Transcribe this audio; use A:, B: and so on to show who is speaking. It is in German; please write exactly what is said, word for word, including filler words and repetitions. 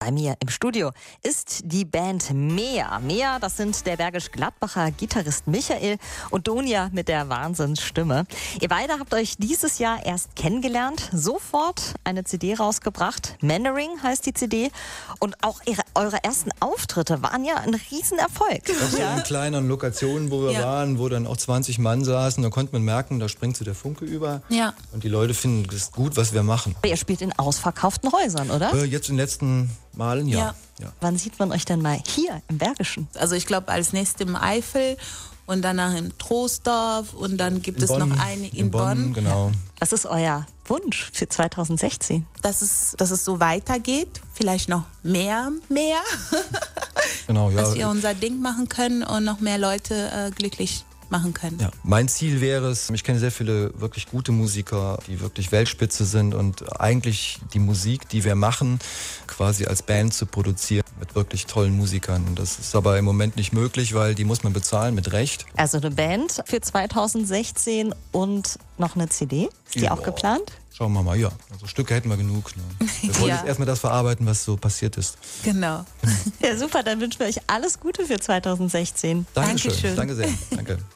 A: Bei mir im Studio ist die Band Mea. Mea, das sind der Bergisch-Gladbacher Gitarrist Michael und Donia mit der Wahnsinnsstimme. Ihr beide habt euch dieses Jahr erst kennengelernt, sofort eine C D rausgebracht. Mannering heißt die C D. Und auch ihre, eure ersten Auftritte waren ja ein Riesenerfolg.
B: Das ja. in kleineren Lokationen, wo wir ja. waren, wo dann auch zwanzig Mann saßen. Da konnte man merken, da springt so der Funke über.
C: Ja.
B: Und die Leute finden es gut, was wir machen.
A: Ihr spielt in ausverkauften Häusern, oder?
B: Äh, jetzt in den letzten Malen, ja.
C: Ja.
B: ja.
A: Wann sieht man euch denn mal hier im Bergischen?
C: Also ich glaube als nächstes im Eifel und danach im Troisdorf und dann gibt
B: in
C: es
B: Bonn,
C: noch eine in,
B: in Bonn.
C: Bonn.
B: Genau.
A: Was ist euer Wunsch für zweitausendsechzehn?
C: Dass es, dass es so weitergeht, vielleicht noch mehr, mehr.
B: Genau, ja.
C: Dass wir unser Ding machen können und noch mehr Leute äh, glücklich machen können.
B: Ja, mein Ziel wäre es, ich kenne sehr viele wirklich gute Musiker, die wirklich Weltspitze sind und eigentlich die Musik, die wir machen, quasi als Band zu produzieren mit wirklich tollen Musikern. Das ist aber im Moment nicht möglich, weil die muss man bezahlen mit Recht.
A: Also eine Band für zweitausendsechzehn und noch eine C D? Ist die
B: Ja.
A: auch geplant?
B: Schauen wir mal, ja. Also Stücke hätten wir genug. Ne? Wir wollen
C: Ja.
B: jetzt erstmal das verarbeiten, was so passiert ist.
C: Genau.
A: Ja, super, dann wünschen wir euch alles Gute für zweitausendsechzehn.
B: Dankeschön.
C: Dankeschön.
B: Danke sehr. Danke.